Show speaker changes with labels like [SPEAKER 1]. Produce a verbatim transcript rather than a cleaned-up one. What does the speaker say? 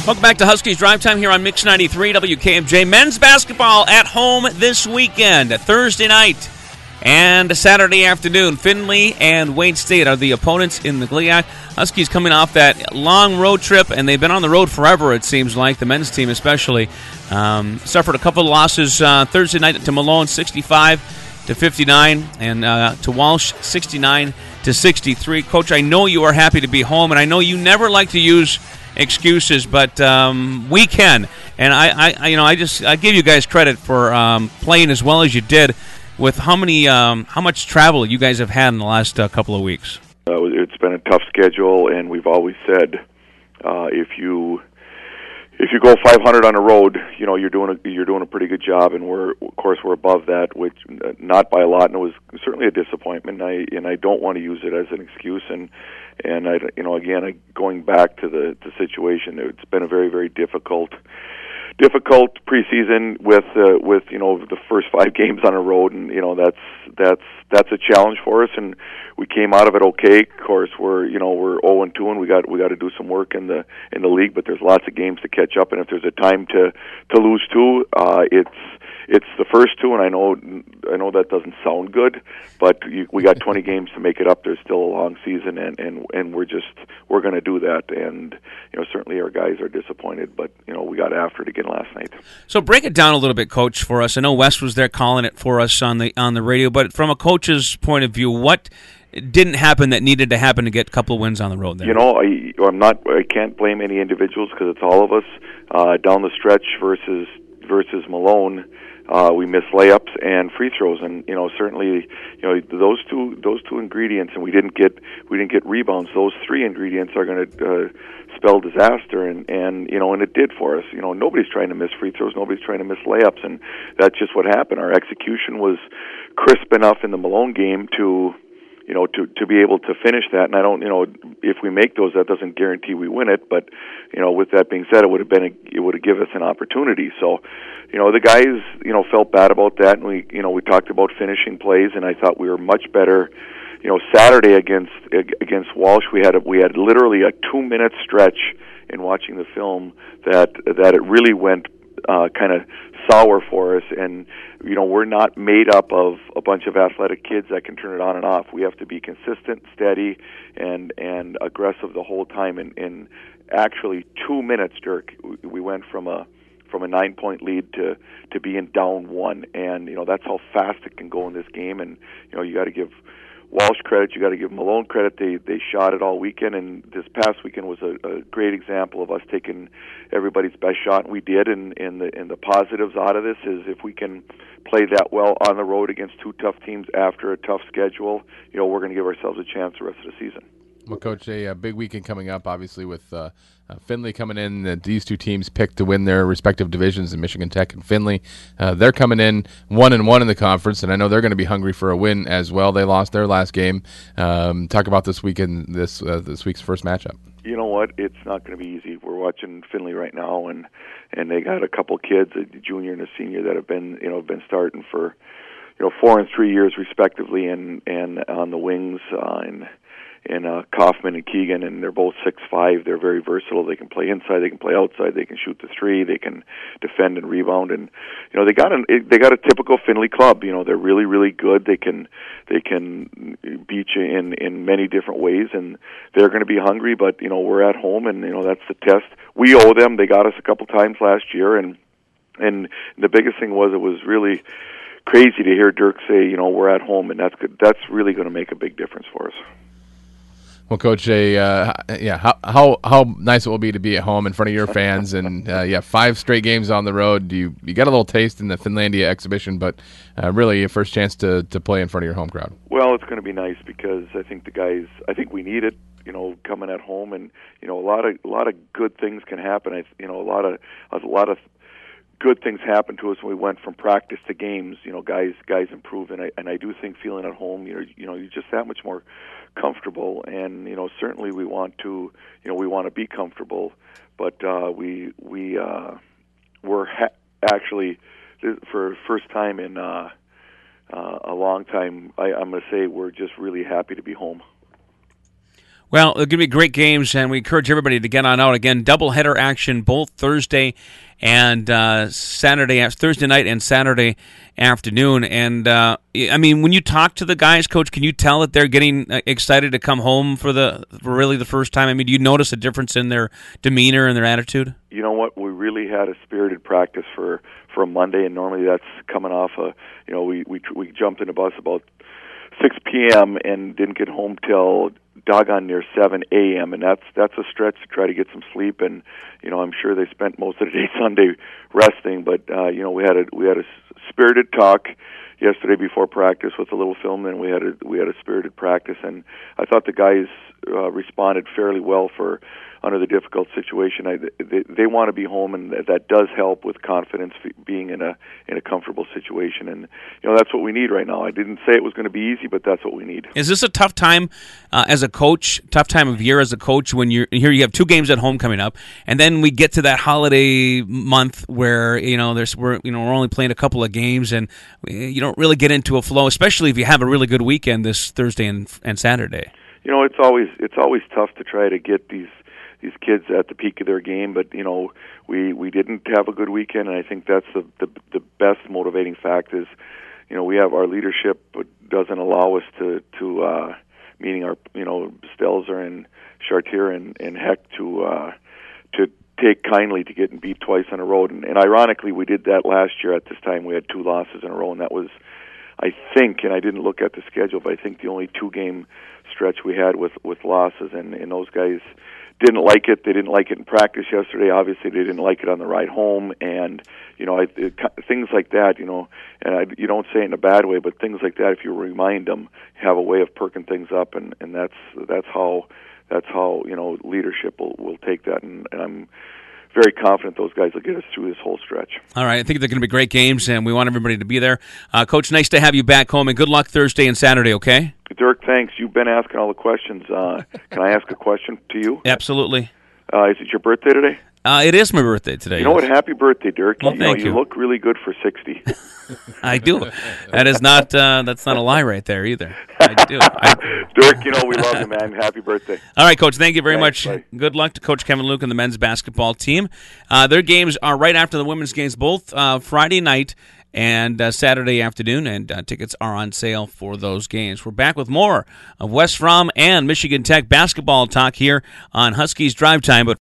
[SPEAKER 1] Welcome back to Huskies Drive Time here on Mix ninety-three W K M J. Men's basketball at home this weekend, Thursday night and Saturday afternoon. Findlay and Wayne State are the opponents in the G L I A C. Huskies coming off that long road trip, and they've been on the road forever, it seems like, the men's team especially. Um, suffered a couple of losses uh, Thursday night to Malone, sixty-five to fifty-nine, and uh, to Walsh, sixty-nine to sixty-three. Coach, I know you are happy to be home, and I know you never like to use excuses, but um, we can, and I, I, you know, I just I give you guys credit for um, playing as well as you did. With how many, um, how much travel you guys have had in the last uh, couple of weeks?
[SPEAKER 2] Uh, it's been a tough schedule, and we've always said uh, if you if you go five hundred on the road, you know you're doing a, you're doing a pretty good job, and we're of course we're above that, which uh, not by a lot, and it was certainly a disappointment. And I and I don't want to use it as an excuse, and and I you know again I, going back to the the situation, it's been a very very difficult. difficult preseason with uh, with you know the first five games on the road, and you know that's that's that's a challenge for us, and we came out of it okay. Of course, we're you know we're oh and two, and we got we got to do some work in the in the league, but there's lots of games to catch up, and if there's a time to to lose two, uh, it's it's the first two, and I know I know that doesn't sound good, but you, we got twenty games to make it up. There's still a long season, and and and we're just we're going to do that, and you know certainly our guys are disappointed, but you know we got after it again last night.
[SPEAKER 1] So break it down a little bit, Coach, for us. I know Wes was there calling it for us on the on the radio, but from a coach's point of view, what didn't happen that needed to happen to get a couple of wins on the road there?
[SPEAKER 2] You know, I I'm not I can't blame any individuals because it's all of us uh, down the stretch versus versus Malone. Uh, we missed layups and free throws, and you know certainly you know those two those two ingredients, and we didn't get we didn't get rebounds. Those three ingredients are going to uh, spell disaster, and and you know and it did for us. You know nobody's trying to miss free throws, nobody's trying to miss layups, and that's just what happened. Our execution was crisp enough in the Malone game to. You know, to to be able to finish that, and I don't, you know, if we make those, that doesn't guarantee we win it. But, you know, with that being said, it would have been, a, it would have given us an opportunity. So, you know, the guys, you know, felt bad about that, and we, you know, we talked about finishing plays, and I thought we were much better. You know, Saturday against against Walsh, we had a, we had literally a two minute stretch in watching the film that that it really went uh, kind of sour for us, and you know we're not made up of a bunch of athletic kids that can turn it on and off. We have to be consistent, steady, and and aggressive the whole time. And in actually two minutes, Dirk, we went from a from a nine point lead to to being down one, and you know that's how fast it can go in this game. And you know you got to give Walsh credit, you got to give Malone credit. They they shot it all weekend, and this past weekend was a, a great example of us taking everybody's best shot, and we did. And, and the and the positives out of this is if we can play that well on the road against two tough teams after a tough schedule, you know we're going to give ourselves a chance the rest of the season.
[SPEAKER 3] Well, Coach, a, a big weekend coming up, obviously, with uh, uh, Findlay coming in. Uh, these two teams picked to win their respective divisions in Michigan Tech and Findlay. Uh, they're coming in one and one in the conference, and I know they're going to be hungry for a win as well. They lost their last game. Um, talk about this weekend, this uh, this week's first matchup.
[SPEAKER 2] You know what? It's not going to be easy. We're watching Findlay right now, and and they got a couple kids, a junior and a senior, that have been you know been starting for you know four and three years respectively, and and on the wings uh, and. and uh, Kaufman and Keegan, and they're both six five. They're very versatile. They can play inside, they can play outside, they can shoot the three, they can defend and rebound. And you know they got an they got a typical Findlay club. You know they're really really good. They can they can beat you in in many different ways, and they're going to be hungry. But you know we're at home, and you know that's the test. We owe them. They got us a couple times last year, and and the biggest thing was it was really crazy to hear Dirk say, you know, we're at home, and that's good. That's really going to make a big difference for us.
[SPEAKER 3] Well, Coach, a, uh, yeah, how how how nice it will be to be at home in front of your fans, and uh, yeah, five straight games on the road. You you got a little taste in the Finlandia exhibition, but uh, really your first chance to, to play in front of your home crowd.
[SPEAKER 2] Well, it's going to be nice because I think the guys, I think we need it. You know, coming at home, and you know, a lot of a lot of good things can happen. I, you know, a lot of a lot of good things happened to us when we went from practice to games. You know, guys guys improve, and I and I do think feeling at home, you know, you know, you're just that much more comfortable, and you know certainly we want to you know we want to be comfortable, but uh, we we uh, we're ha- actually for the first time in uh, uh, a long time I, I'm going to say we're just really happy to be home.
[SPEAKER 1] Well, they're going to be great games, and we encourage everybody to get on out. Again, doubleheader action both Thursday and uh, Saturday, Thursday night and Saturday afternoon. And, uh, I mean, when you talk to the guys, Coach, can you tell that they're getting excited to come home for the for really the first time? I mean, do you notice a difference in their demeanor and their attitude?
[SPEAKER 2] You know what? We really had a spirited practice for, for a Monday, and normally that's coming off a, you know, we, we, we jumped in a bus about six p.m. and didn't get home till doggone near seven a.m. and that's that's a stretch to try to get some sleep. And you know, I'm sure they spent most of the day Sunday resting. But uh, you know, we had a we had a spirited talk yesterday before practice with a little film, and we had a we had a spirited practice. And I thought the guys uh, responded fairly well for under the difficult situation. I, they, they want to be home, and that does help with confidence, being in a in a comfortable situation. And you know, that's what we need right now. I didn't say it was going to be easy, but that's what we need.
[SPEAKER 1] Is this a tough time uh, as a coach? Tough time of year as a coach when you're here? You have two games at home coming up, and then we get to that holiday month where you know there's we're you know we're only playing a couple of games, and you don't really get into a flow, especially if you have a really good weekend this Thursday and and Saturday.
[SPEAKER 2] You know, it's always it's always tough to try to get these. these kids at the peak of their game, but you know, we we didn't have a good weekend, and I think that's the the, the best motivating fact is, you know, we have our leadership doesn't allow us to to uh, meaning our you know Stelzer and Chartier and, and Heck to uh, to take kindly to getting beat twice on a road, and, and ironically, we did that last year at this time. We had two losses in a row, and that was, I think, and I didn't look at the schedule, but I think the only two game stretch we had with with losses, and, and those guys didn't like it. They didn't like it in practice yesterday. Obviously, they didn't like it on the ride home, and you know, I, it, things like that. You know, and I, you don't say it in a bad way, but things like that, if you remind them, have a way of perking things up, and, and that's that's how that's how you know leadership will, will take that, and, and I'm very confident those guys will get us through this whole stretch.
[SPEAKER 1] All right, I think they're going to be great games, and we want everybody to be there. Uh, Coach, nice to have you back home, and good luck Thursday and Saturday, okay?
[SPEAKER 2] Dirk, thanks. You've been asking all the questions. Uh, can I ask a question to you?
[SPEAKER 1] Absolutely.
[SPEAKER 2] Uh, is it your birthday today?
[SPEAKER 1] Uh, it is my birthday today.
[SPEAKER 2] You know what? Happy birthday, Dirk.
[SPEAKER 1] Well,
[SPEAKER 2] you
[SPEAKER 1] thank
[SPEAKER 2] know,
[SPEAKER 1] you.
[SPEAKER 2] You look really good for sixty.
[SPEAKER 1] I do. That is not. Uh, that's not a lie right there either. I do. I...
[SPEAKER 2] Dirk, you know we love you, man. Happy birthday.
[SPEAKER 1] All right, Coach. Thank you very
[SPEAKER 2] Thanks,
[SPEAKER 1] much.
[SPEAKER 2] bye.
[SPEAKER 1] Good luck to Coach Kevin Luke and the men's basketball team. Uh, their games are right after the women's games, both uh, Friday night and uh, Saturday afternoon, and uh, tickets are on sale for those games. We're back with more of West Fromm and Michigan Tech basketball talk here on Huskies Drive Time. But